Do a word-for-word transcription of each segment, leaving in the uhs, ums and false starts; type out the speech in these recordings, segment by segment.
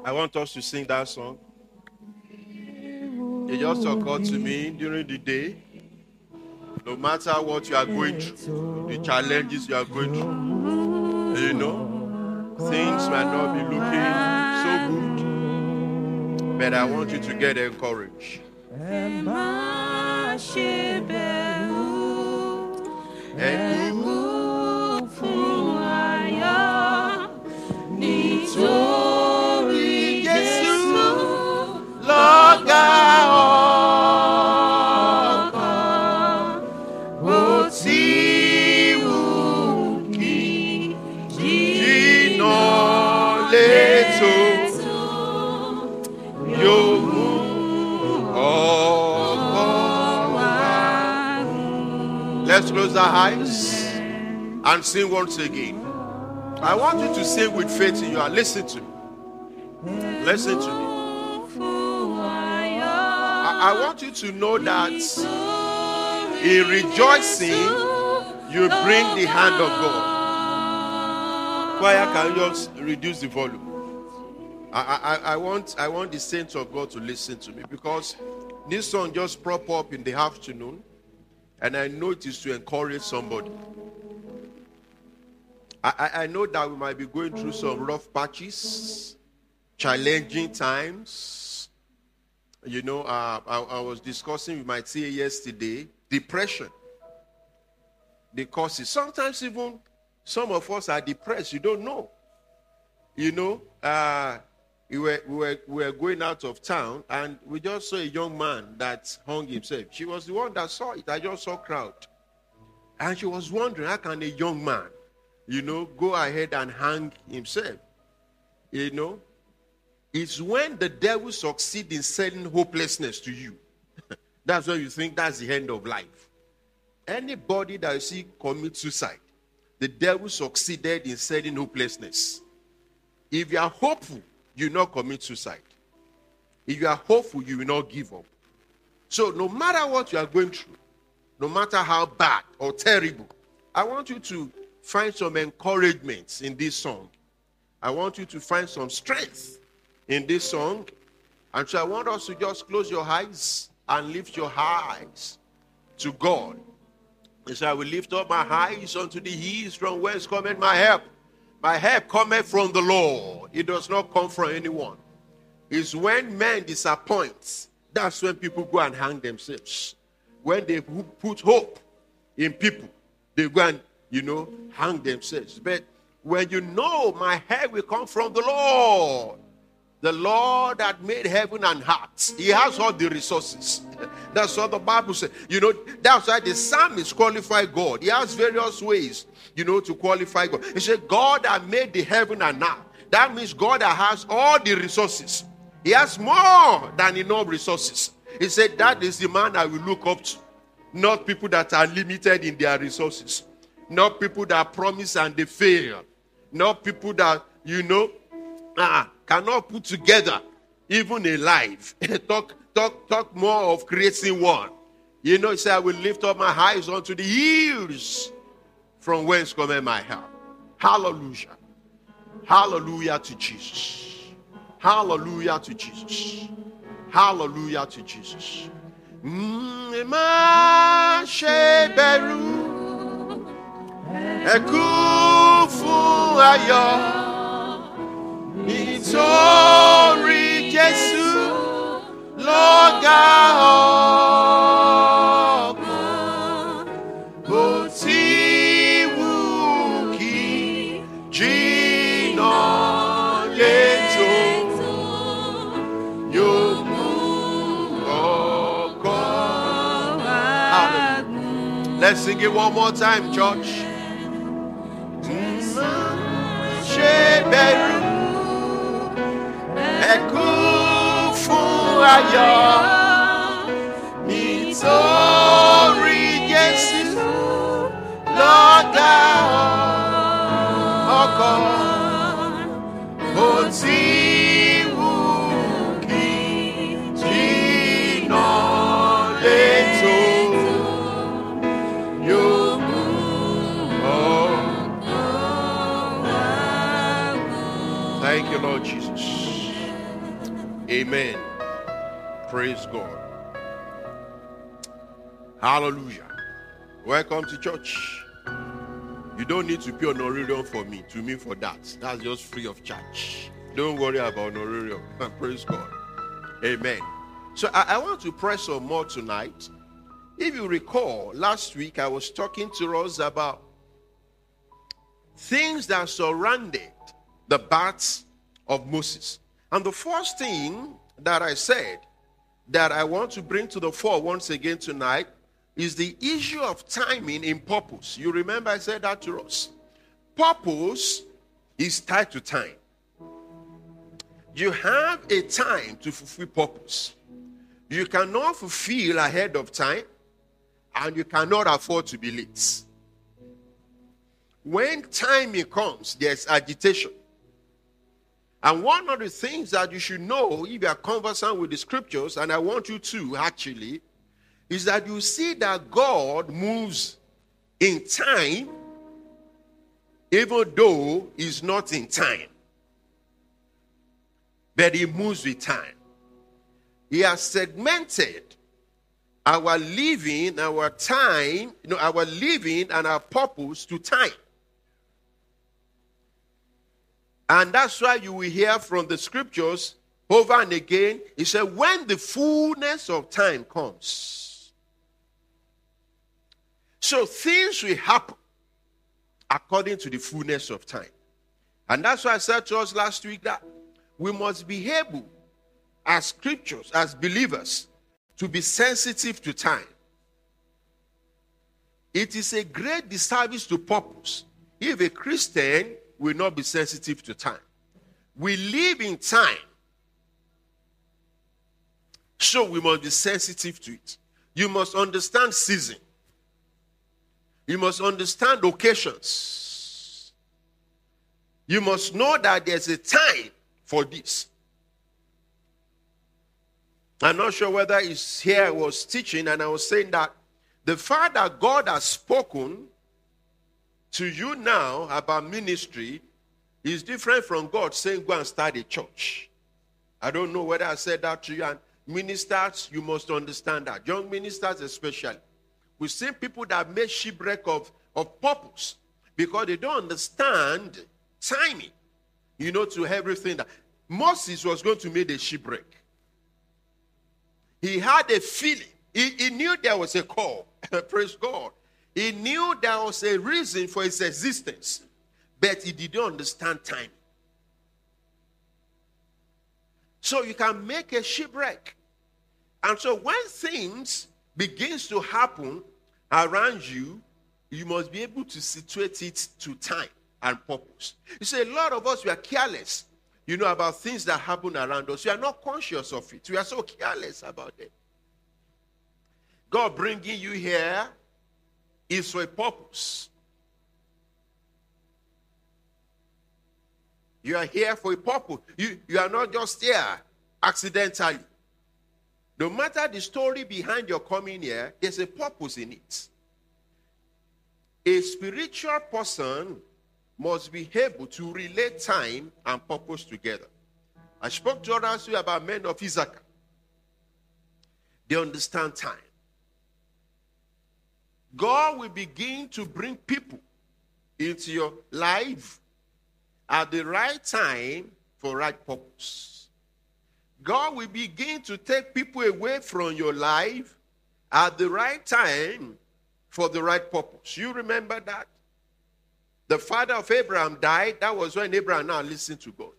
I want us to sing that song. It just occurred to me during the day. No matter what you are going through, the challenges you are going through, you know, things might not be looking so good, but I want you to get encouraged. Nítorí Jésù lọ́gá ọkàn, bó ti wù kí jìnnà létò, yóò mú ọkàn wá. Let's close our eyes and sing once again. I want you to sing with faith in your heart. Listen to me. Listen to me. I, I want you to know that in rejoicing, you bring the hand of God. Choir, can you just reduce the volume? I, I, I, want, I want the saints of God to listen to me, because this song just prop up in the afternoon, and I know it is to encourage somebody. I, I know that we might be going through some rough patches, challenging times. You know, uh, I, I was discussing with my T A yesterday, depression. The causes. Sometimes even some of us are depressed. You don't know. You know, uh, we, were, we, were, we were going out of town, and we just saw a young man that hung himself. She was the one that saw it. I just saw crowd. And she was wondering, how can a young man, you know, go ahead and hang himself? You know, it's when the devil succeeds in selling hopelessness to you. That's when you think that's the end of life. Anybody that you see commit suicide, the devil succeeded in selling hopelessness. If you are hopeful, you will not commit suicide. If you are hopeful, you will not give up. So no matter what you are going through, no matter how bad or terrible, I want you to find some encouragement in this song. I want you to find some strength in this song. And so I want us to just close your eyes and lift your eyes to God. And so I will lift up my eyes unto the hills, from whence cometh my help. My help cometh from the Lord. It does not come from anyone. It's when men disappoint, that's when people go and hang themselves. When they put hope in people, they go and, you know, hang themselves. But when you know my help will come from the Lord, the Lord that made heaven and earth, he has all the resources. That's what the Bible says. You know, that's why the psalmist qualified God. He has various ways, you know, to qualify God. He said, God that made the heaven and earth. That means God that has all the resources. He has more than enough resources. He said, that is the man I will look up to. Not people that are limited in their resources. Not people that promise and they fail. Not people that, you know, uh, cannot put together even a life. talk, talk, talk more of creating one. You know, he said, I will lift up my eyes unto the hills, from whence cometh my help. Hallelujah. Hallelujah to Jesus. Hallelujah to Jesus. Hallelujah to Jesus. Mm, má ṣe bẹ̀rù, ẹ kún fún ayọ̀, nítorí Jésù lọ́gá ọkàn, bó ti wù kí jìnnà létò, yóò mú ọkàn wá. Let's sing it one more time, church. Ṣe bẹ̀rù, ẹ kún fún ayọ̀, nítorí Jésù lọ́gá ọkàn, bó ti wù kí jìnnà létò, yóò mú ọkàn wá. Thank you, Lord Jesus. Amen. Praise God. Hallelujah. Welcome to church. You don't need to pay honorarium for me, to me for that. That's just free of charge. Don't worry about honorarium. Praise God. Amen. So I, I want to press some more tonight. If you recall, last week I was talking to us about things that surrounded the birth of Moses. And the first thing that I said that I want to bring to the fore once again tonight is the issue of timing in purpose. You remember I said that to us. Purpose is tied to time. You have a time to fulfill purpose. You cannot fulfill ahead of time, and you cannot afford to be late. When timing comes, there's agitation. And one of the things that you should know if you are conversant with the scriptures, and I want you to actually, is that you see that God moves in time, even though he's not in time. But he moves with time. He has segmented our living, our time, you know, our living and our purpose to time. And that's why you will hear from the scriptures over and again. He said, when the fullness of time comes. So things will happen according to the fullness of time. And that's why I said to us last week that we must be able, as scriptures, as believers, to be sensitive to time. It is a great disservice to purpose if a Christian will not be sensitive to time. We live in time, so we must be sensitive to it. You must understand season. You must understand occasions. You must know that there's a time for this. I'm not sure whether it's here I was teaching, and I was saying that the fact that God has spoken to you now about ministry is different from God saying, go and start a church. I don't know whether I said that to you. And ministers, you must understand that. Young ministers especially. We've seen people that make shipwreck of, of purpose because they don't understand timing, you know, to everything. That Moses was going to make a shipwreck. He had a feeling. He, he knew there was a call. Praise God. He knew there was a reason for his existence, but he didn't understand time. So you can make a shipwreck. And so when things begins to happen around you, you must be able to situate it to time and purpose. You see, a lot of us, we are careless, you know, about things that happen around us. We are not conscious of it. We are so careless about it. God bringing you here is for a purpose. You are here for a purpose. You, you are not just here accidentally. No matter the story behind your coming here, there's a purpose in it. A spiritual person must be able to relate time and purpose together. I spoke to others about men of Issachar. They understand time. God will begin to bring people into your life at the right time for right purpose. God will begin to take people away from your life at the right time for the right purpose. You remember that? The father of Abraham died. That was when Abraham now listened to God.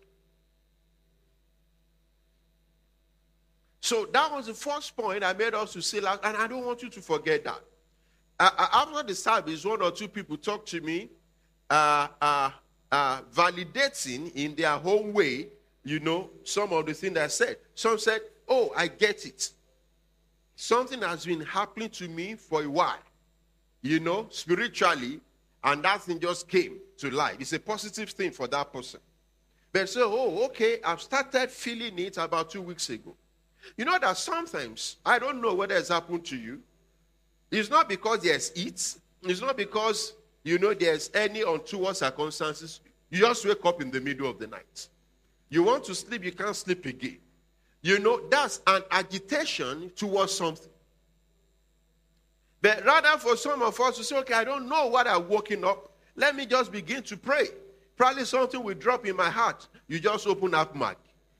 So that was the first point I made us to say, and I don't want you to forget that. Uh, after the service, one or two people talked to me, uh, uh, uh, validating in their own way, you know, some of the things I said. Some said, oh, I get it. Something has been happening to me for a while, you know, spiritually, and that thing just came to life. It's a positive thing for that person. They say, oh, okay, I've started feeling it about two weeks ago. You know that sometimes, I don't know whether it's happened to you. It's not because there's it. It's not because, you know, there's any untoward circumstances. You just wake up in the middle of the night. You want to sleep, you can't sleep again. You know, that's an agitation towards something. But rather for some of us to say, okay, I don't know what I'm working up. Let me just begin to pray. Probably something will drop in my heart. You just open up Mac.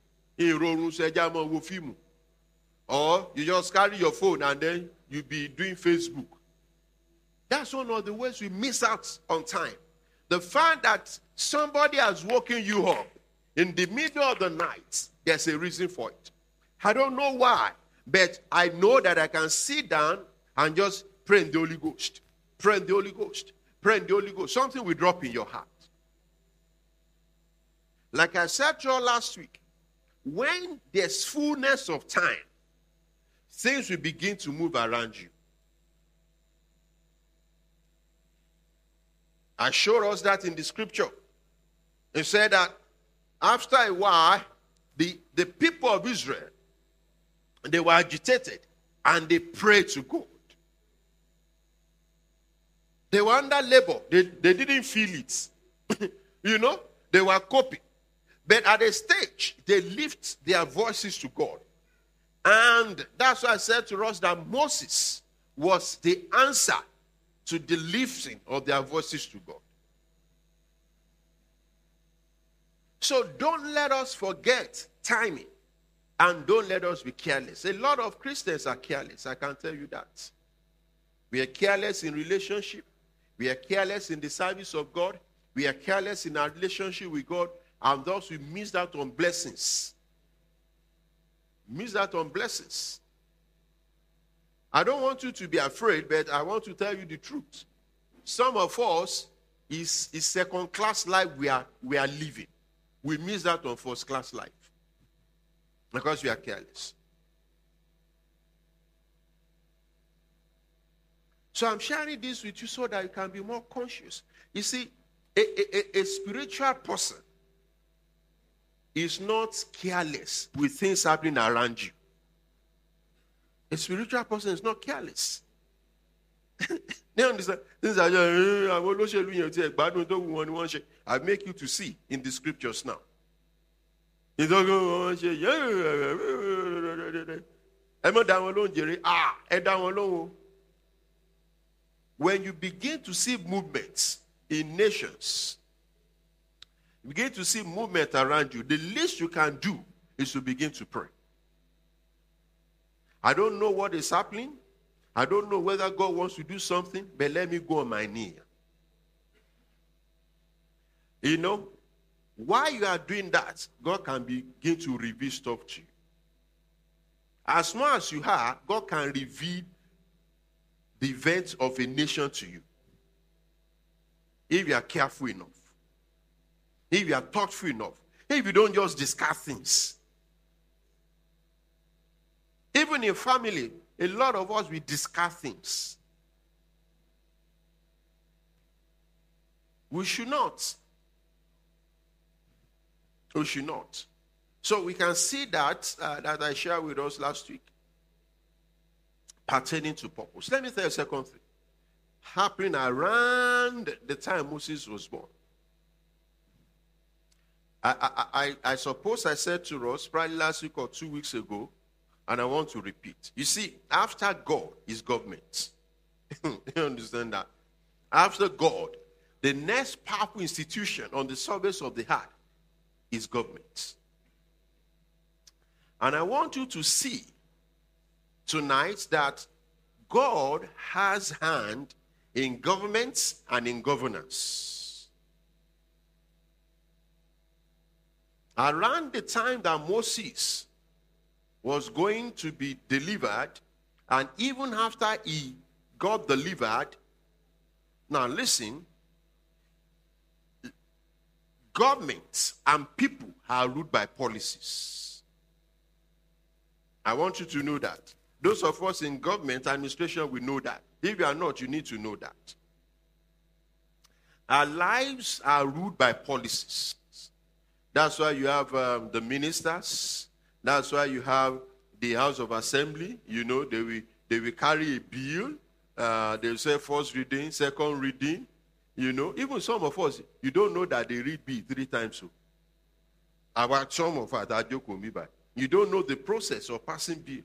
Or you just carry your phone and then you be doing Facebook. That's one of the ways we miss out on time. The fact that somebody has woken you up in the middle of the night, there's a reason for it. I don't know why, but I know that I can sit down and just pray in the Holy Ghost. Pray in the Holy Ghost. Pray in the Holy Ghost. Something will drop in your heart. Like I said to you last week, when there's fullness of time, things will begin to move around you. I showed us that in the scripture. It said that after a while, the, the people of Israel, they were agitated and they prayed to God. They were under labor. They, they didn't feel it. You know, they were coping. But at a stage, they lift their voices to God. And that's why I said to us that Moses was the answer to the lifting of their voices to God. So don't let us forget timing. And don't let us be careless. A lot of Christians are careless. I can tell you that. We are careless in relationship. We are careless in the service of God. We are careless in our relationship with God. And thus we miss out on blessings. Miss out on blessings. I don't want you to be afraid, but I want to tell you the truth. Some of us is, is second class life we are, we are living. We miss out on first class life. Because we are careless. So I'm sharing this with you so that you can be more conscious. You see, a, a, a spiritual person is not careless with things happening around you. A spiritual person is not careless. They understand? Things are just, I make you to see in the scriptures now. When you begin to see movements in nations, you begin to see movement around you, the least you can do is to begin to pray. I don't know what is happening. I don't know whether God wants to do something, but let me go on my knee. You know, while you are doing that, God can begin to reveal stuff to you. As much as you are, God can reveal the events of a nation to you. If you are careful enough. If you are thoughtful enough. If you don't just discuss things. Even in family, a lot of us, we discuss things. We should not. We should not. So we can see that, uh, that I shared with us last week. Pertaining to purpose. Let me tell you a second thing. Happening around the time Moses was born. I, I, I, I suppose I said to us probably last week or two weeks ago, and I want to repeat. You see, after God is government. You understand that? After God, the next powerful institution on the surface of the earth is government. And I want you to see tonight that God has hand in governments and in governance. Around the time that Moses was going to be delivered, and even after he got delivered, now listen, governments and people are ruled by policies. I want you to know that. Those of us in government administration, we know that. If you are not, you need to know that. Our lives are ruled by policies. That's why you have um, the ministers. That's why you have the House of Assembly. You know, they will, they will carry a bill. Uh, they will say first reading, second reading. You know, even some of us, you don't know that they read bill three times. So, about some of us, that joke will be by. You don't know the process of passing bill.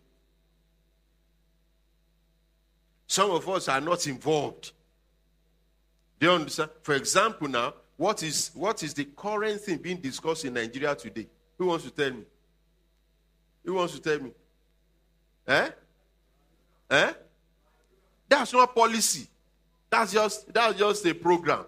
Some of us are not involved. Do you understand? For example now, what is, what is the current thing being discussed in Nigeria today? Who wants to tell me? Who wants to tell me? Eh? Eh? That's not policy. That's just, that's just a program.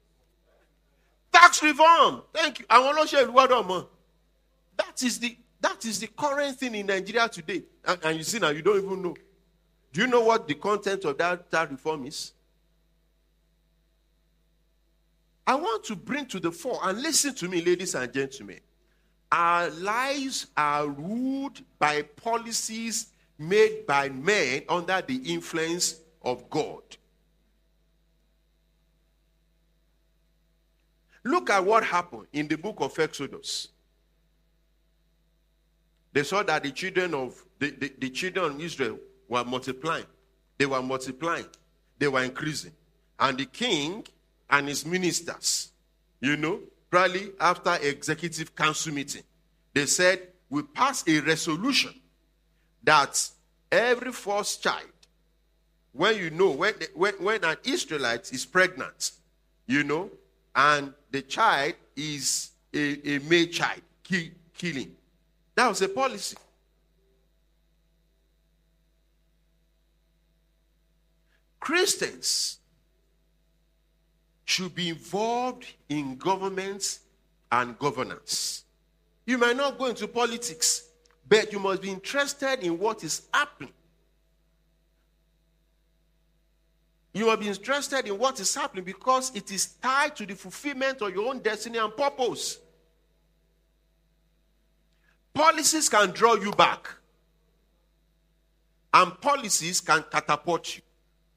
Tax reform. Thank you. I want to share the word on. That is the that is the current thing in Nigeria today. And, and you see now, you don't even know. Do you know what the content of that tax reform is? I want to bring to the fore, and listen to me, ladies and gentlemen. Our lives are ruled by policies made by men under the influence of God. Look at what happened in the book of Exodus. They saw that the children of the, the, the children of Israel were multiplying. They were multiplying. They were increasing. And the king and his ministers, you know, probably after executive council meeting, they said, we pass a resolution that every first child, when you know, when, when, when an Israelite is pregnant, you know, and the child is a, a male child, kill, killing. That was a policy. Christians should be involved in governments and governance. You might not go into politics, but you must be interested in what is happening. You must be interested in what is happening because it is tied to the fulfillment of your own destiny and purpose. Policies can draw you back, and policies can catapult you.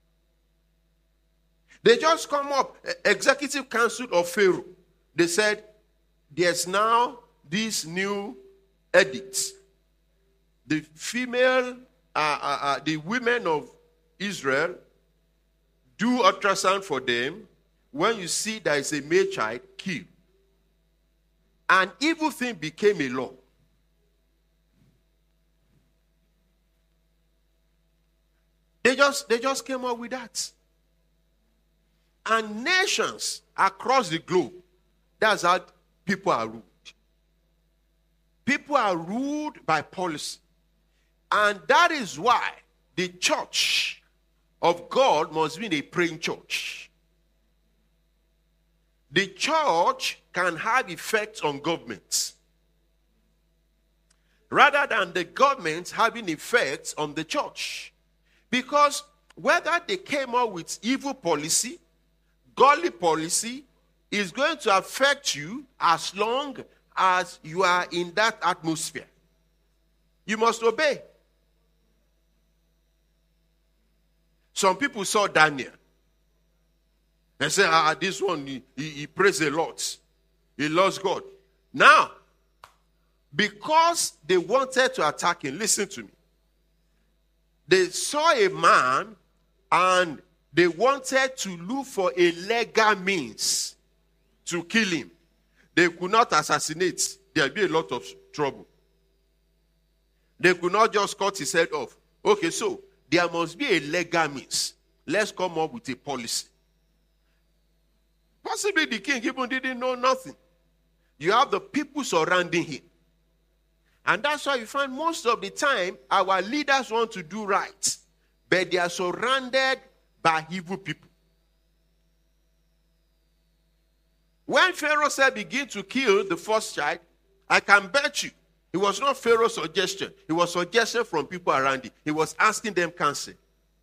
They just come up, Executive Council of Pharaoh. They said, there's now this new edict. The female, uh, uh, uh, the women of Israel, do ultrasound for them. When you see there is a male child, kill. An evil thing became a law. They just, they just came up with that. And nations across the globe, that's how people are ruled. People are ruled by policy. And that is why the church of God must be a praying church. The church can have effects on governments, rather than the government having effects on the church. Because whether they came up with evil policy, godly policy, is going to affect you as long as you are in that atmosphere. You must obey. Some people saw Daniel. They said, ah, this one, he, he, he prays a lot. He loves God. Now, because they wanted to attack him, listen to me. They saw a man and they wanted to look for a legal means to kill him. They could not assassinate. There would be a lot of trouble. They could not just cut his head off. Okay, so there must be a legal means. Let's come up with a policy. Possibly the king even didn't know nothing. You have the people surrounding him. And that's why you find most of the time our leaders want to do right, but they are surrounded by evil people. When Pharaoh said begin to kill the first child, I can bet you it was not Pharaoh's suggestion. It was suggestion from people around him. He was asking them counsel.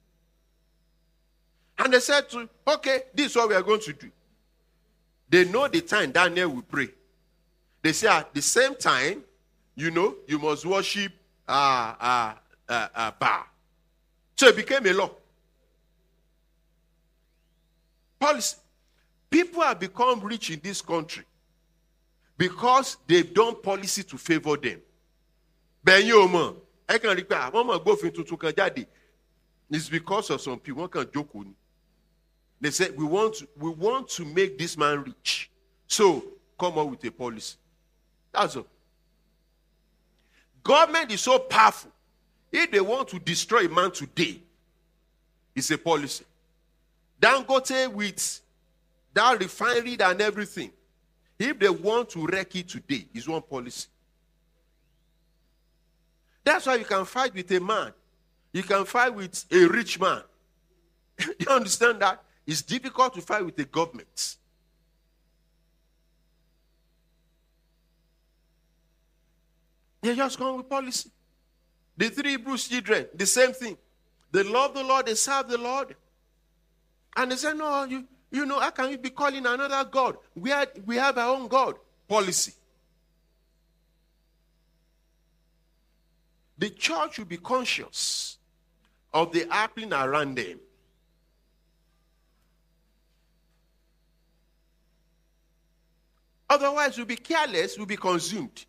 And they said to, okay, this is what we are going to do. They know the time Daniel will pray. They say at the same time, you know, you must worship uh, uh, uh, uh, Baal. So it became a law. Policy. People have become rich in this country because they've done policy to favor them. Ben yo man, I can require one man go into tukan jadi. It's because of some people can joke on. They said we want to, we want to make this man rich. So come up with a policy. That's all. government is so powerful. If they want to destroy a man today, it's a policy. Dangote with that refinery and everything, if they want to wreck it today, it's one policy. That's why you can fight with a man. You can fight with a rich man. You understand that? It's difficult to fight with the government. They just come with policy. The three Hebrew children, the same thing. They love the Lord, they serve the Lord. And they say, no, you, you know, how can you be calling another God? We, are, we have our own God. Policy. The church will be conscious of the happening around them. Otherwise, we'll be careless, we'll be consumed.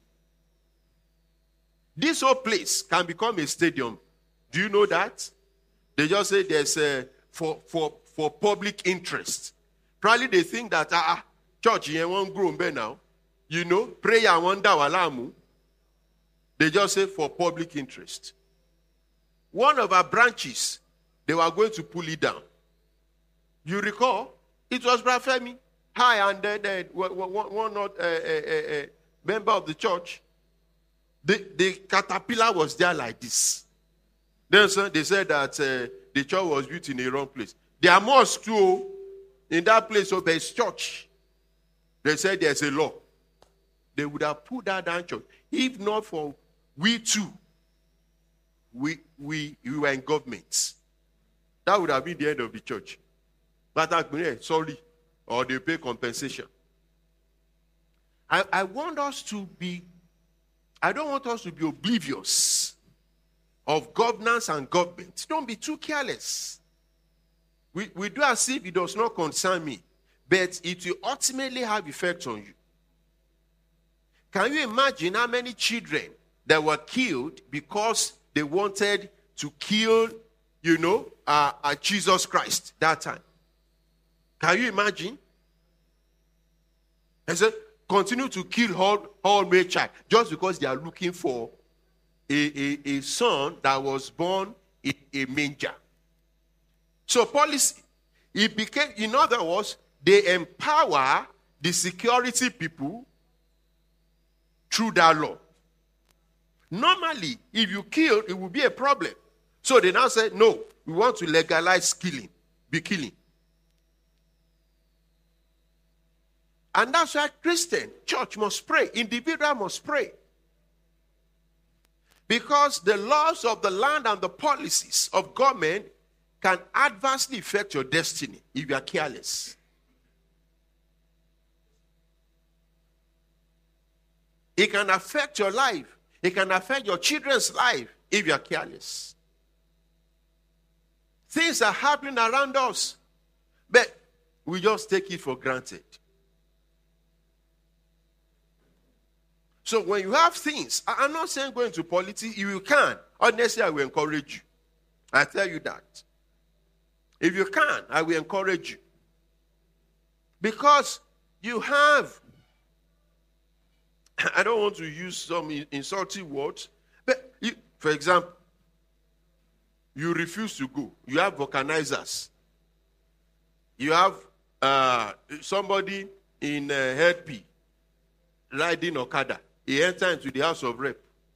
This whole place can become a stadium. Do you know that? They just say there's a, for, for, for public interest. Probably they think that, ah, church, you won't grow now. You know, prayer, wonder, walamu. They just say for public interest. One of our branches, they were going to pull it down. You recall? It was Brother Femi. Hi, and then uh, one, one not, uh, uh, uh, member of the church. The, the caterpillar was there like this. Then so they said that uh, the church was built in the wrong place. There are mosques too. In that place, so there's church. They said there's a law. They would have put that down church. If not for we too, we, we, we were in government. That would have been the end of the church. But I, sorry, or they pay compensation. I, I want us to be, I don't want us to be oblivious of governance and government. Don't be too careless. We, we do as if it does not concern me, but it will ultimately have effect on you. Can you imagine how many children that were killed because they wanted to kill, you know, uh, uh, Jesus Christ that time? Can you imagine? I said, continue to kill all, all male child just because they are looking for a, a, a son that was born in a manger. So policy, it became, in other words, they empower the security people through that law. Normally, if you kill, it will be a problem. So they now say, no, we want to legalize killing, be killing. And that's why Christian, church must pray, individual must pray. Because the laws of the land and the policies of government can adversely affect your destiny if you are careless. It can affect your life. It can affect your children's life if you are careless. Things are happening around us, but we just take it for granted. So when you have things, I'm not saying go into politics, if you can, honestly, I will encourage you. I tell you that. If you can, I will encourage you. Because you have, I don't want to use some insulting words, but you, for example, you refuse to go. You have vulcanizers. You have uh, somebody in uh, Head P riding Okada. He entered into the House of Rep.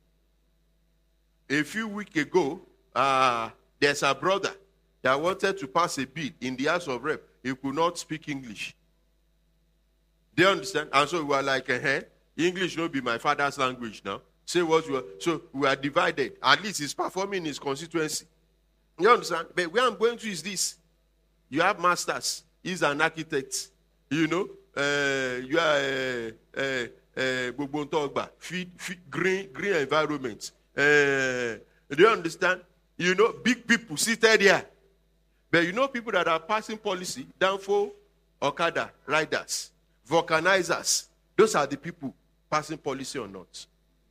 A few weeks ago, uh, there's a brother that wanted to pass a bill in the House of Rep. He could not speak English. Do you understand? And so we were like, uh-huh, English will be my father's language now. Say what you are. So we are divided. At least he's performing in his constituency. You understand? But where I'm going to is this. You have masters. He's an architect. You know, uh, you are uh, uh, feed, feed, green, green environment. Uh, do you understand? You know, big people seated here. But you know people that are passing policy, down for Okada, riders, vulcanizers. Those are the people passing policy or not.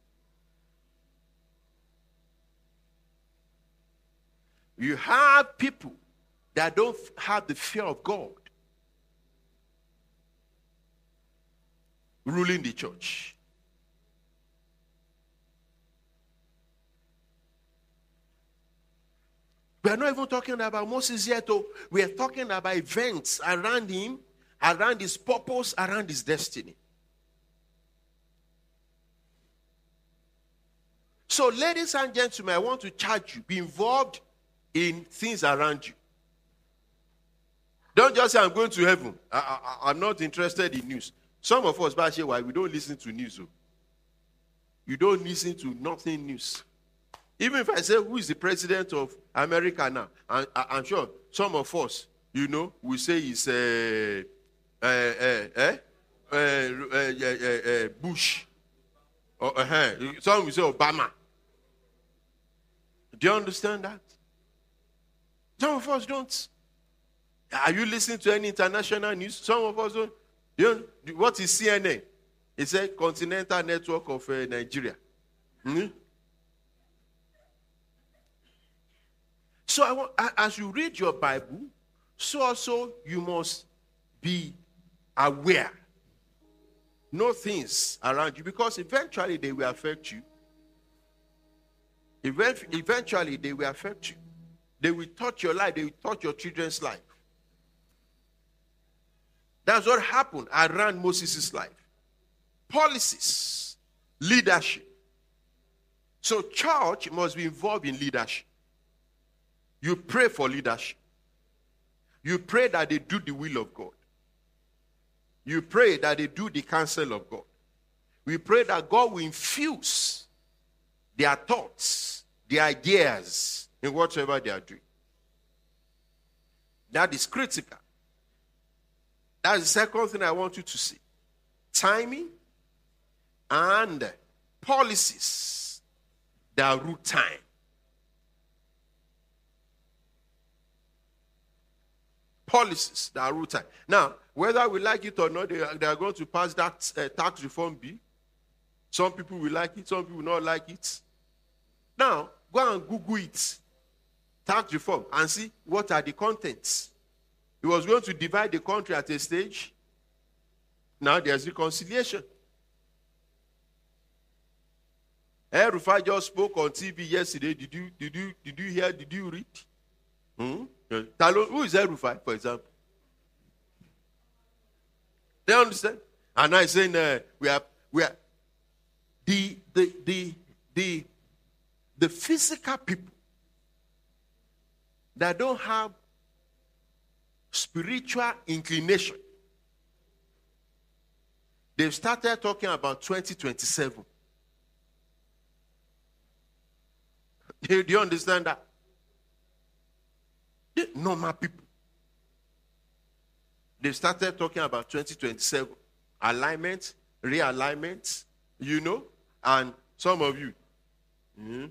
You have people that don't have the fear of God ruling the church. We are not even talking about Moses yet. Oh. We are talking about events around him, around his purpose, around his destiny. So, ladies and gentlemen, I want to charge you. Be involved in things around you. Don't just say, I'm going to heaven. I, I, I'm not interested in news. Some of us, by why we don't listen to news. Oh. You don't listen to nothing news. Even if I say, who is the president of America now? I, I, I'm sure some of us, you know, will say it's uh, uh, uh, uh, uh, uh, uh, uh, Bush. Or, uh, some will say Obama. Do you understand that? Some of us don't. Are you listening to any international news? Some of us don't. You know, what is C N N? It's a continental network of uh, Nigeria. Mm-hmm. So I want, as you read your Bible, so also you must be aware. Know things around you, because eventually they will affect you. Eventually they will affect you. They will touch your life. They will touch your children's life. That's what happened around Moses' life. Policies, leadership. So church must be involved in leadership. You pray for leadership. You pray that they do the will of God. You pray that they do the counsel of God. We pray that God will infuse their thoughts, their ideas in whatever they are doing. That is critical. That's the second thing I want you to see. Timing and policies that root time. Policies that root time. Now, whether we like it or not, they are, they are going to pass that uh, tax reform bill. Some people will like it, some people will not like it. Now, go and Google it. Tax reform, and see what are the contents. He was going to divide the country at a stage. Now there's reconciliation. El-Rufai just spoke on T V yesterday. Did you did you did you hear? Did you read? Hmm? Who is El-Rufai, for example? They understand? And I saying uh, we are we are the the the the the physical people that don't have spiritual inclination. They've started talking about twenty twenty-seven. Do you understand that? The normal people. They've started talking about twenty twenty-seven. Alignment, realignment, you know, and some of you. Mm-hmm.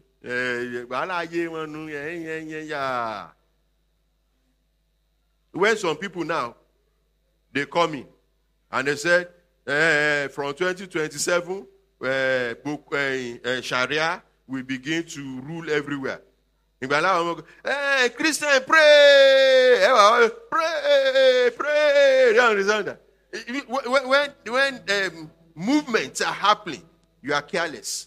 When some people now, they come in and they said, uh, from twenty twenty-seven, uh, book, uh, uh, Sharia will begin to rule everywhere. Hey, Christian, pray! Pray! Pray! You understand that? When, when, when um, movements are happening, you are careless.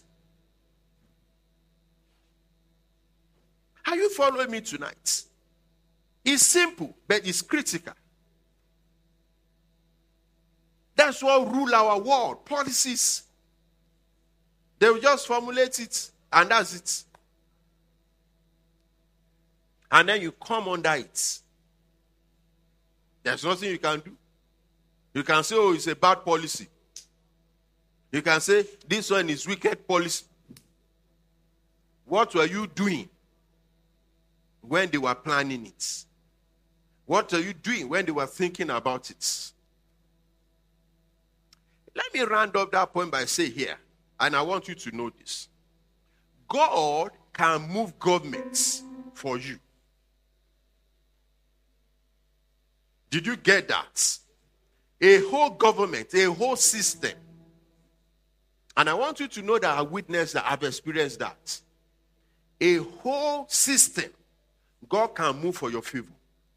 Are you following me tonight? It's simple, but it's critical. That's what rule our world. Policies. They will just formulate it, and that's it. And then you come under it. There's nothing you can do. You can say, oh, it's a bad policy. You can say, this one is wicked policy. What were you doing when they were planning it? What are you doing when they were thinking about it? Let me round up that point by saying here, and I want you to know this. God can move governments for you. Did you get that? A whole government, a whole system. And I want you to know that I witnessed that, I've experienced that. A whole system, God can move for your favor.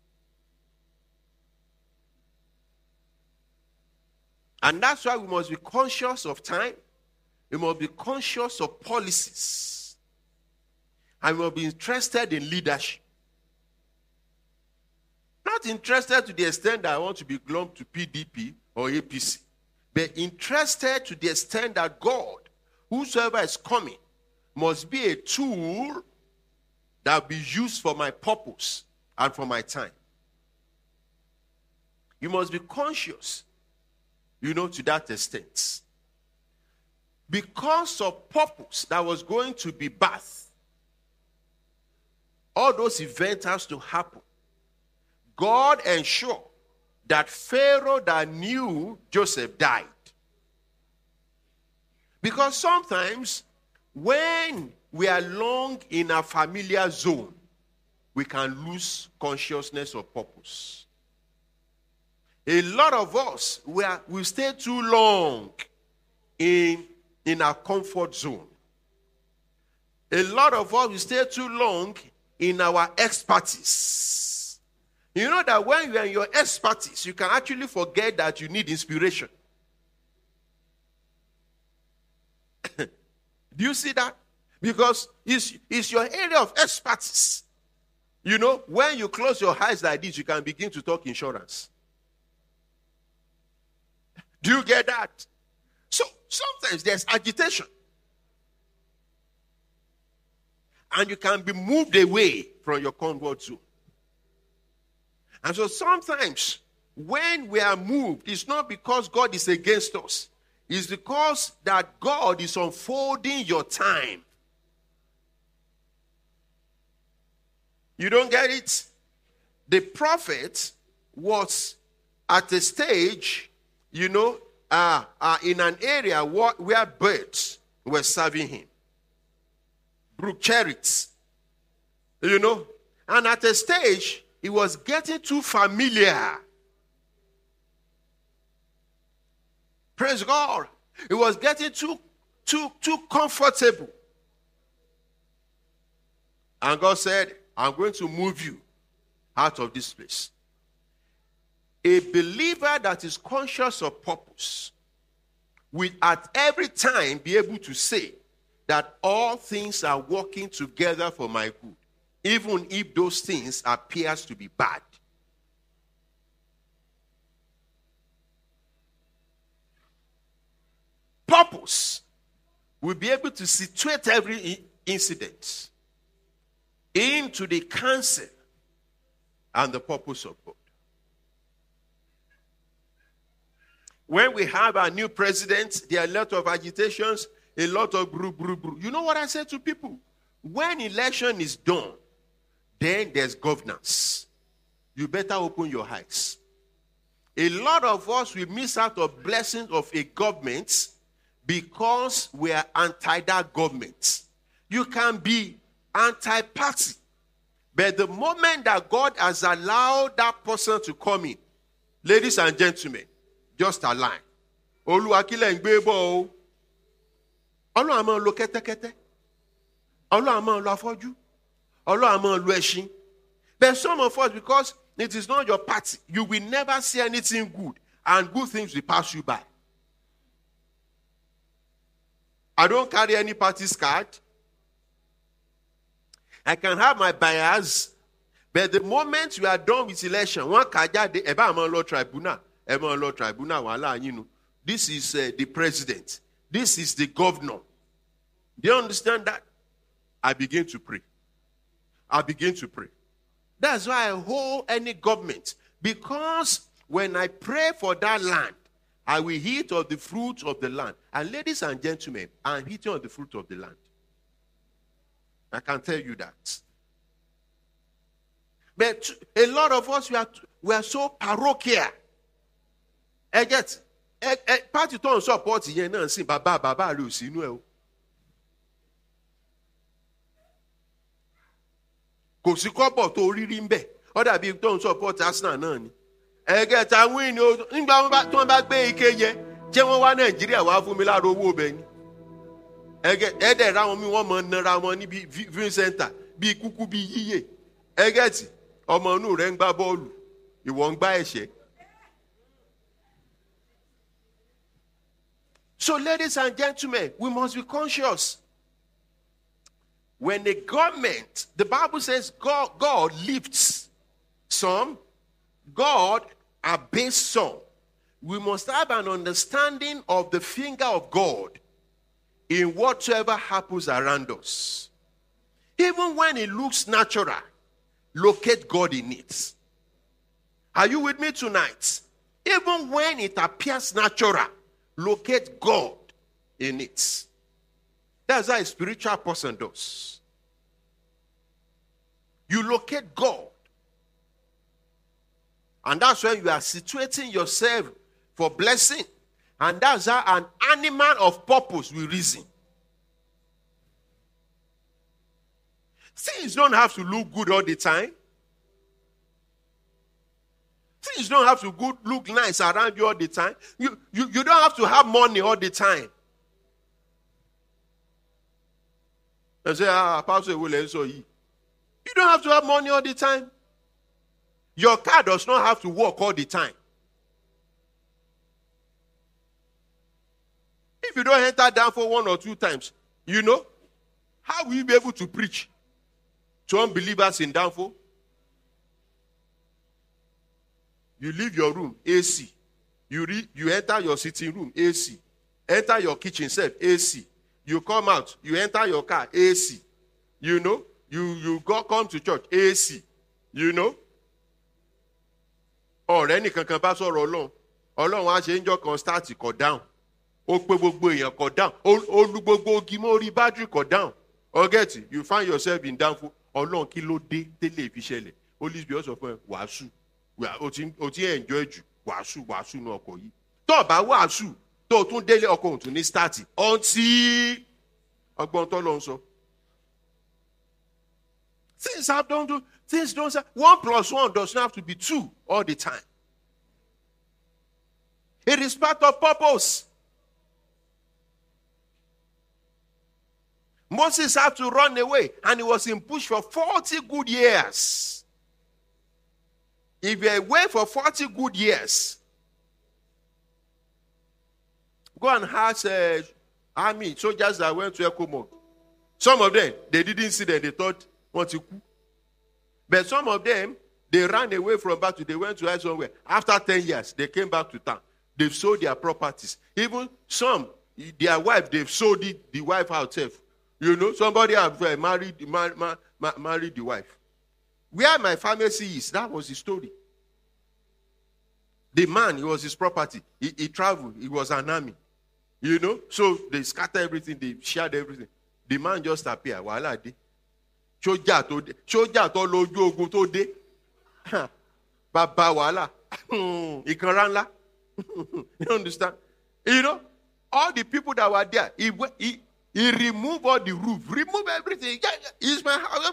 And that's why we must be conscious of time. We must be conscious of policies. And we must be interested in leadership. not interested to the extent that I want to be belong to P D P or A P C, but interested to the extent that God, whosoever is coming, must be a tool that will be used for my purpose and for my time. You must be conscious, you know, to that extent. Because of purpose that was going to be birthed, all those events has to happen. God ensured that Pharaoh that knew Joseph died. Because sometimes when we are long in a familiar zone, we can lose consciousness of purpose. A lot of us, we, are, we stay too long in, in our comfort zone. A lot of us, we stay too long in our expertise. You know that when you are in your expertise, you can actually forget that you need inspiration. Do you see that? Because it's, it's your area of expertise. You know, when you close your eyes like this, you can begin to talk insurance. Do you get that? So sometimes there's agitation. And you can be moved away from your comfort zone. And so sometimes when we are moved, it's not because God is against us. It's because that God is unfolding your time. You don't get it? The prophet was at a stage, you know, uh, uh, in an area where, where birds were serving him. Brook chariots. You know? And at a stage, he was getting too familiar. Praise God. He was getting too, too, too comfortable. And God said, I'm going to move you out of this place. A believer that is conscious of purpose will at every time be able to say that all things are working together for my good, even if those things appears to be bad. Purpose will be able to situate every incident into the counsel and the purpose of God. When we have a new president, there are a lot of agitations, a lot of brew, brew, brew. You know what I say to people? When election is done, then there's governance. You better open your eyes. A lot of us will miss out on blessings of a government because we are anti that government. You can be anti-party, but the moment that God has allowed that person to come in, ladies and gentlemen, just align. Olúwa kí lẹ̀ ń gbé bọ̀ o. Ọlọ́run á máa lo kẹ́tẹ́kẹ́tẹ́. Ọlọ́run á máa lo afọ́jú. Ọlọ́run á máa lo ẹṣin. But some of us, because it is not your party, you will never see anything good, and good things will pass you by. I don't carry any party's card. I can have my bias, but the moment you are done with election, one kajade eba amon law tribunal, eba law tribunal wala you know. This is uh, the president. This is the governor. Do you understand that? I begin to pray. I begin to pray. That's why I hold any government, because when I pray for that land, I will eat of the fruit of the land. And ladies and gentlemen, I'm eating of the fruit of the land. I can tell you that. But a lot of us, we are, we are so parochial. I get party to support yen na sin baba baba re o sinu e o. Kò sí kọ́bọ̀ tó rírí ńbẹ̀. Ó dàbí tó ń support Arsenal náà ni. Ẹ get a win o. Nígbà wọ́n bá tó bá gbé ike yẹn, jẹ́ wọ́n wá Nàìjíríà wá fún mi lára owó be ni. Ẹ dẹ̀ ra wọn mi wọ́n mọ nara wọn ní bí viewing center, bí kúkú bí yíyè. Ẹ get ọmọ inú rẹ̀ ń gbá bọ́ọ̀lù, ìwọ ń gbá ẹ̀ṣẹ̀. So ladies and gentlemen, we must be conscious. When the government, the Bible says God, God lifts some God obeys some, we must have an understanding of the finger of God in whatsoever happens around us. Even when it looks natural, locate God in it. Are you with me tonight? Even when it appears natural, locate God in it. That's how a spiritual person does. You locate God. And that's when you are situating yourself for blessing. And that's how an animal of purpose will reason. Things don't have to look good all the time. Things don't have to good, look nice around you all the time. You, you, you don't have to have money all the time. And say, ah, Pastor will answer you. You don't have to have money all the time. Your car does not have to work all the time. If you don't enter down for one or two times, you know, how will you be able to preach to unbelievers in downfall? You leave your room, A C. You, re, you enter your sitting room, A C. Enter your kitchen set, A C. You come out, you enter your car, A C. You know, you, you go come to church, A C. You know. Ọ̀rẹ́ nìkan kan bá sọ̀rọ̀ Ọlọ́run. Ọlọ́run á ṣe ń jọ kan start kọ̀ down. Ó pé gbogbo èèyàn kọ̀ down. Ó lu gbogbo ogi mórí battery kọ̀ down. Ọ̀gẹ́tì, you find yourself in downfall. Ọlọ́run kí ló dé tẹ́lẹ̀ fi ṣẹlẹ̀. Holy Spirit sọ fún ẹ wàásù. O ti o ti enjoy jù wàásù wàásù ní ọkọ̀ yìí. Tó o bá wàásù tó o tún délé ọkọ̀ òun tún ní start. Ọ̀ntì ọgbọ́n tó lọ sọ. Things have don't do things don't say one plus one does not have to be two all the time. It is part of purpose. Moses had to run away and he was in bush for forty good years. If you're away for forty good years, go and ask uh, army soldiers that went to Ekomog. Some of them, they didn't see them, they thought, want to coup. But some of them, they ran away from battle, they went to hide somewhere. After ten years, they came back to town. They've sold their properties. Even some, their wife, they've sold it, the wife herself. You know, somebody have uh, married, mar, mar, mar, married the wife. Where my pharmacy is, that was the story. The man, it was his property. He, he traveled. He was an army. You know, so they scattered everything. They shared everything. The man just appeared. Wala de. Soja to de. Soja to loju ogun to de. Baba wala. Ikaranla. You understand? You know, all the people that were there, he, he, he removed all the roof, remove everything. It's my house.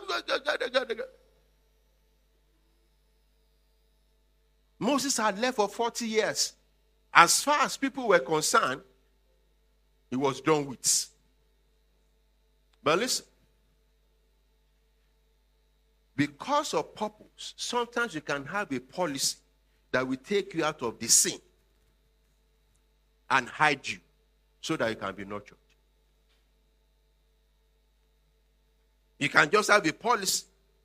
Moses had left for forty years. As far as people were concerned, he was done with. But listen, because of purpose, sometimes you can have a policy that will take you out of the sin and hide you so that you can be nurtured. You can just have a policy.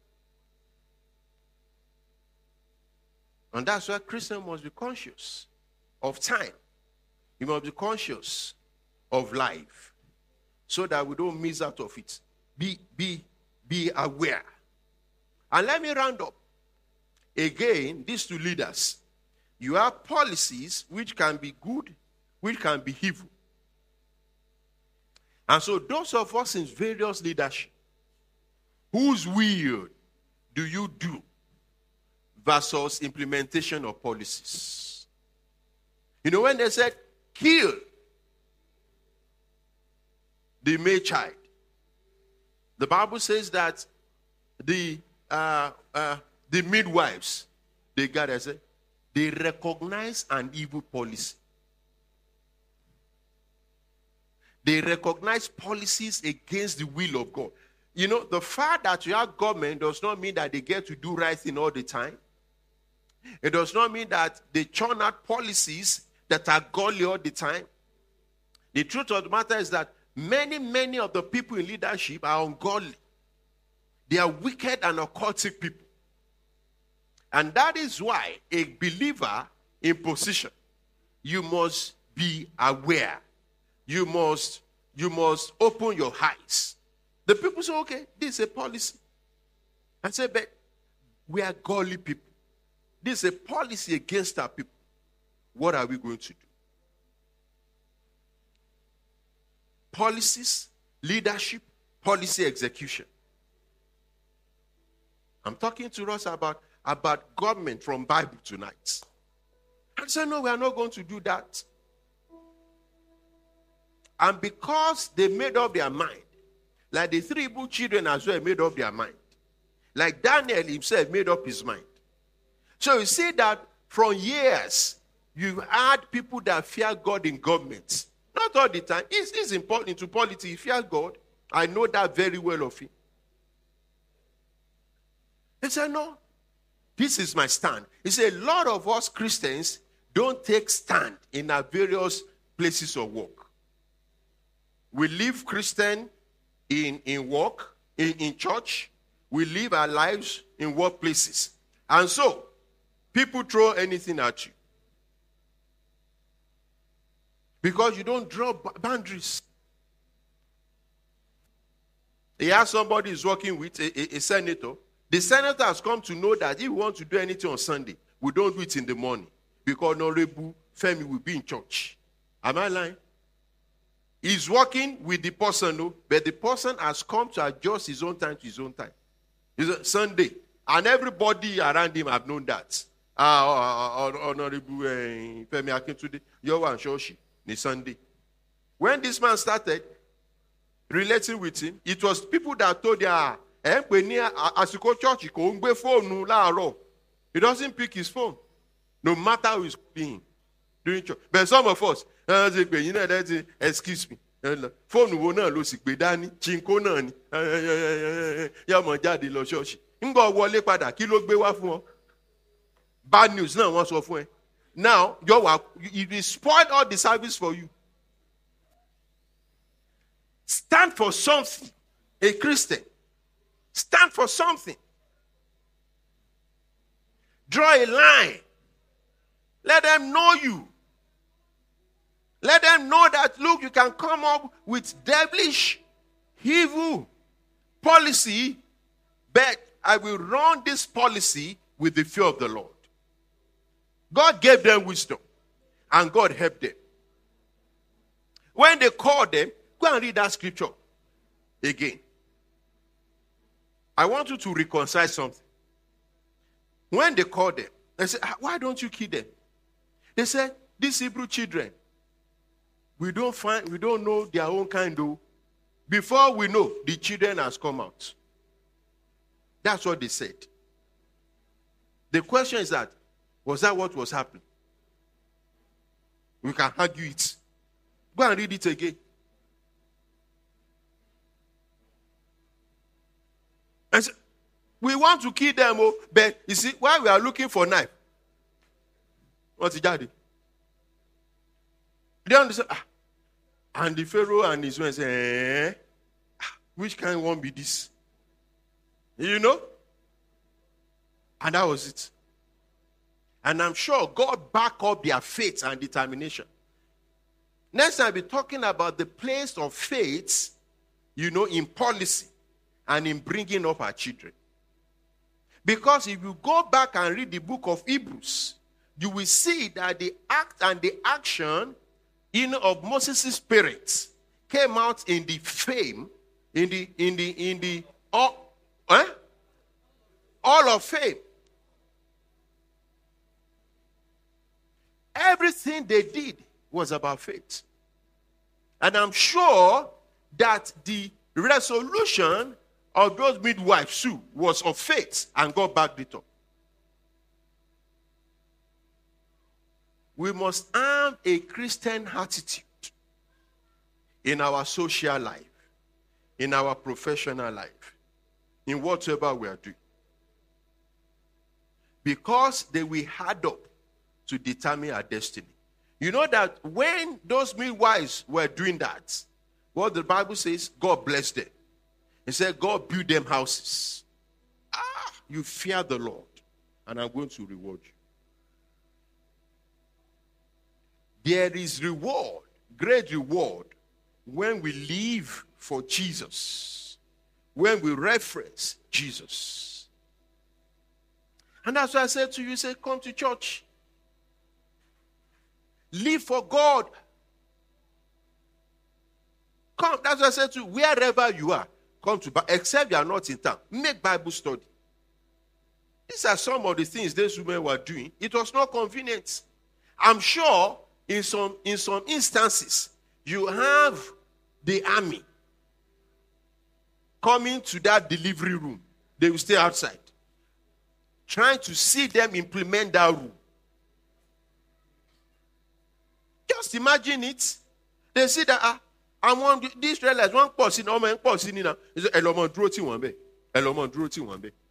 And that's why Christians must be conscious of time. You must be conscious of life so that we don't miss out of it. Be, be, be aware. And let me round up. Again, these two leaders. You have policies which can be good, which can be evil. And so those of us in various leadership, whose will do you do versus implementation of policies? You know, when they said, kill the male child, the Bible says that the uh, uh, the midwives, they got as a, they recognize an evil policy. They recognize policies against the will of God. You know, the fact that you have government does not mean that they get to do right thing all the time. It does not mean that they churn out policies that are godly all the time. The truth of the matter is that many, many of the people in leadership are ungodly. They are wicked and occultic people. And that is why a believer in position, you must be aware. You must, you must open your eyes. The people say, okay, this is a policy. I say, but we are godly people. This is a policy against our people. What are we going to do? Policies, leadership, policy execution. I'm talking to us about, about government from Bible tonight. I said, no, we are not going to do that. And because they made up their mind, like the three Hebrew children as well made up their mind, like Daniel himself made up his mind. So you see that from years, you had people that fear God in government. Not all the time. It's, it's important to politics. You fear God. I know that very well of him. He said, no, this is my stand. He said, a lot of us Christians don't take stand in our various places of work. We live Christian in, in work, in, in church. We live our lives in workplaces. And so, people throw anything at you. Because you don't draw boundaries. He has somebody who's working with, a, a, a senator. The senator has come to know that if we want to do anything on Sunday, we don't do it in the morning. Because Honorable Femi will be in church. Am I lying? He's working with the person, no, but the person has come to adjust his own time to his own time. It's Sunday. And everybody around him have known that. Ah, uh, Honorable uh, Femi Akintunde, you are Shoshi. Ni Sunday. When this man started relating with him, it was people that told him, eh, as you go church, you phone la. He doesn't pick his phone, no matter who is being during church. But some of us, you know, that excuse me, phone wo na lo si gbe dani, chinko na ni, ya mo jáde lọ church. Ngo wọlé padà, kí ló gbé wá fún ọ? Bad news náà wọ́n sọ fún ẹ. Now, it will spoil all the service for you. Stand for something. A Christian. Stand for something. Draw a line. Let them know you. Let them know that, look, you can come up with devilish, evil policy, but I will run this policy with the fear of the Lord. God gave them wisdom, and God helped them. When they called them, go and read that scripture again. I want you to reconcile something. When they called them, they said, why don't you kill them? They said, these Hebrew children, we don't find, we don't know their own kind though. Before we know, the children has come out. That's what they said. The question is that, was that what was happening? We can argue it. Go and read it again. And so, we want to kill them, oh, but you see, while we are looking for knife, what's the daddy? They understand. Ah. And the Pharaoh and his men say, eh, which kind won't be this? You know? And that was it. And I'm sure God backed up their faith and determination. Next time I'll be talking about the place of faith, you know, in policy and in bringing up our children. Because if you go back and read the book of Hebrews, you will see that the act and the action in of Moses' parents came out in the fame, in the in the in the all, eh? all of fame. Everything they did was about faith. And I'm sure that the resolution of those midwives too was of faith, and God backed it up. We must have a Christian attitude in our social life, in our professional life, in whatever we are doing. Because they will add up to determine our destiny. You know that when those midwives were doing that, what the Bible says, God blessed them. He said, God built them houses. Ah, you fear the Lord. and I'm going to reward you. There is reward, great reward, when we live for Jesus, when we reference Jesus. And that's why I said to you, say, come to church. Live for God. Come, that's what I said to you, wherever you are, come to, except you are not in town, make Bible study. These are some of the things these women were doing. It was not convenient. I'm sure in some, in some instances, you have the army coming to that delivery room. They will stay outside, trying to see them implement that rule. Just imagine it. They see that, ah, I want the Israelites, one person, one person, you know, Elomon drew to one bay. Elomon drew to one bay.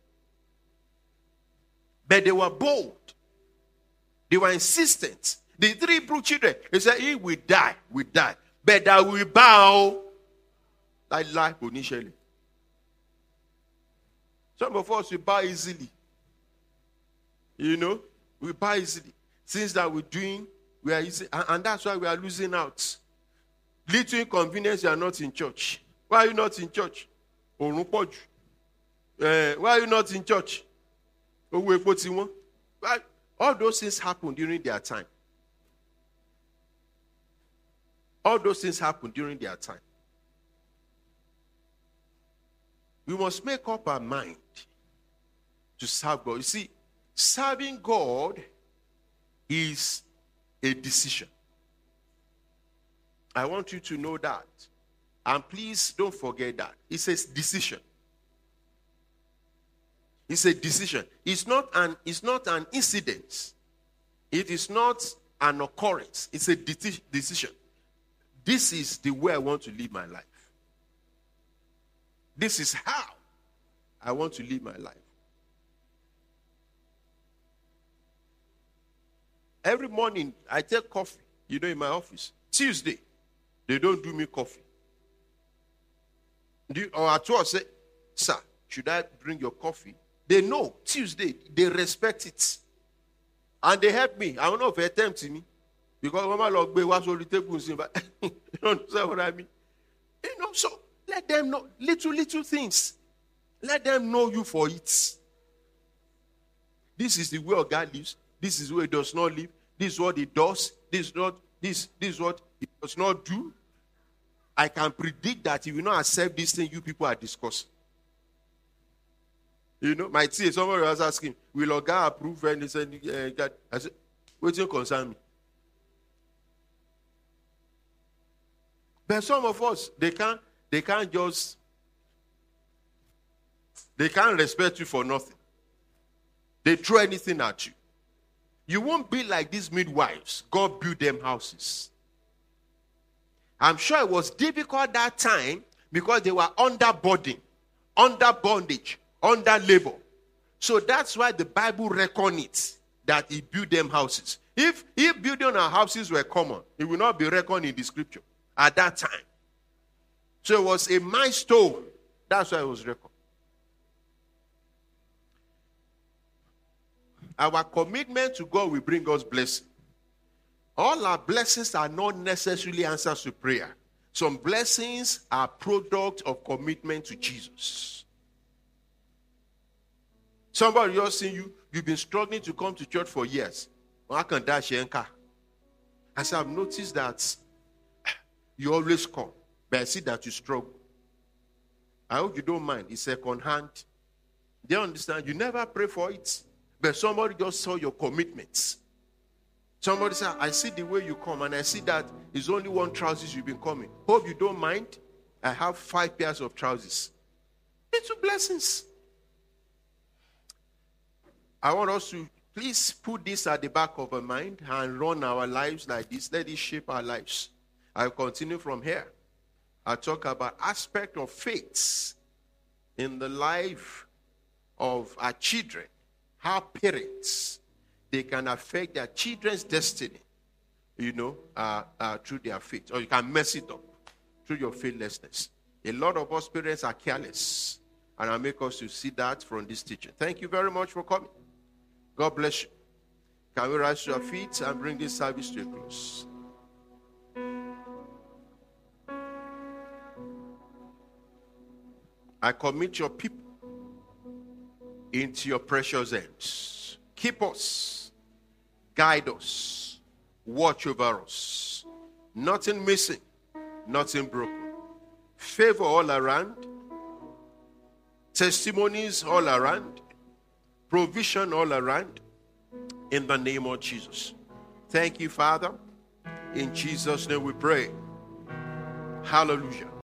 But they were bold. They were insistent. The three Hebrew children, they said, he will die, we die. But that we bow like life initially. Some of us, we bow easily. You know, we bow easily. Things that we're doing, we are easy. And, and that's why we are losing out. Little inconvenience, you are not in church. Why are you not in church? Uh, why are you not in church? Why? All those things happen during their time. All those things happen during their time. We must make up our mind to serve God. You see, serving God is a decision. I want you to know that. And please don't forget that. It's a decision. It's a decision. It's not an, it's not an incident. It is not an occurrence. It's a de- decision. This is the way I want to live my life. This is how I want to live my life. Every morning, I take coffee, you know, in my office. Tuesday, they don't do me coffee. Do you, or at all say, sir, should I bring your coffee? They know, Tuesday, they respect it. And they help me. I don't know if they attempt me. Because Mama Lord Bay was on the table, but you understand what I mean? You know, so let them know little, little things. Let them know you for it. This is the way of God lives. This is the way he does not live. This is what he does. This is not this, this is what he does not do. I can predict that he will not accept this thing you people are discussing. You know, my tea, somebody was asking, will God approve? And he said, uh, God, I said, what do you concern me? But some of us, they can't, they can't just, they can't respect you for nothing. They throw anything at you. You won't be like these midwives. God built them houses. I'm sure it was difficult that time because they were under burden, under bondage, under labor. So that's why the Bible reckons it, that he built them houses. If, if building our houses were common, it will not be reckoned in the scripture at that time. So it was a milestone. That's why it was reckoned. Our commitment to God will bring us blessing. All our blessings are not necessarily answers to prayer. Some blessings are product of commitment to Jesus. Somebody just saying you, you've been struggling to come to church for years. I can dash your car. I said, I've noticed that you always come, but I see that you struggle. I hope you don't mind. It's second hand. They understand. You never pray for it. But somebody just saw your commitments. Somebody said, I see the way you come, and I see that it's only one trousers you've been coming. Hope you don't mind. I have five pairs of trousers. Little blessings. I want us to please put this at the back of our mind and run our lives like this. Let it shape our lives. I'll continue from here. I'll talk about aspect of faith in the life of our children. How parents, they can affect their children's destiny, you know, uh, uh, through their faith. Or you can mess it up through your faithlessness. A lot of us parents are careless. And I'll make us to see that from this teaching. Thank you very much for coming. God bless you. Can we rise to our feet and bring this service to a close? I commit your people into your precious hands. Keep us, guide us, watch over us. Nothing missing, nothing broken. Favor all around, testimonies all around, provision all around, in the name of Jesus. Thank you, Father. In Jesus' name we pray. Hallelujah.